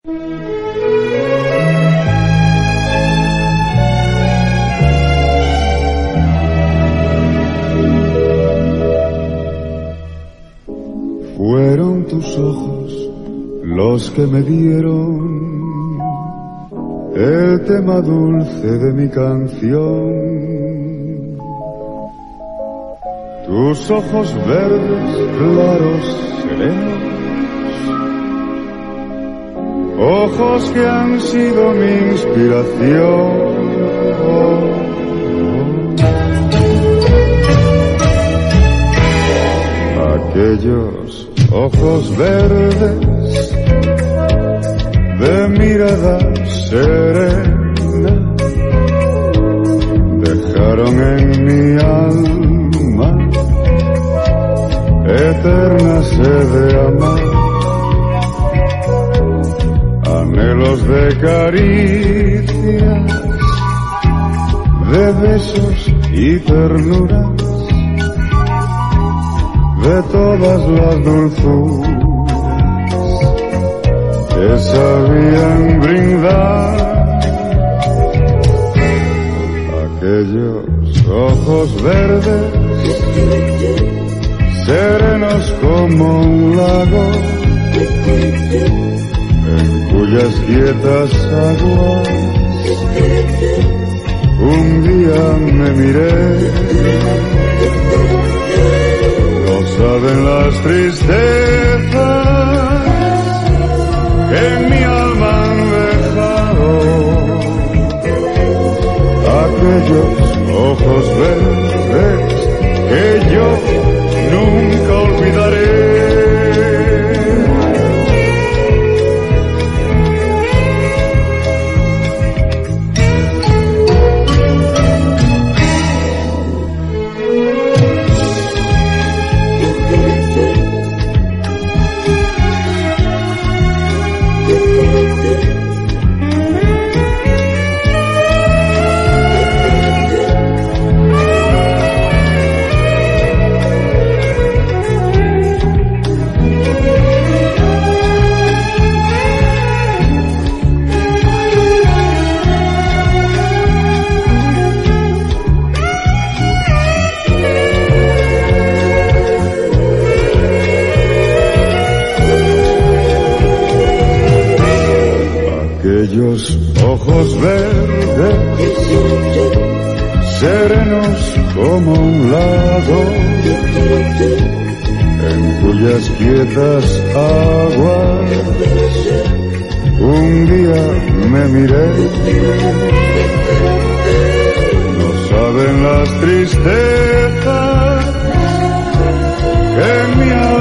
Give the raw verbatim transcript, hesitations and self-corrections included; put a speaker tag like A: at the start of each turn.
A: Fueron tus ojos los que me dieron el tema dulce de mi canción. Tus ojos verdes, claros, serenos, ojos que han sido mi inspiración. Aquellos ojos verdes de mirada serena dejaron en mi alma eterna sed de amar, anhelos de caricias, de besos y ternuras, de todas las dulzuras que sabían brindar. Aquellos ojos verdes, serenos como un lago, en cuyas quietas aguas un día me miré. No saben las tristezas que en mi alma han dejado aquellos ojos verdes que yo nunca olvidaré. Aquellos ojos verdes, serenos como un lago, en cuyas quietas aguas un día me miré. No saben las tristezas que en mi alma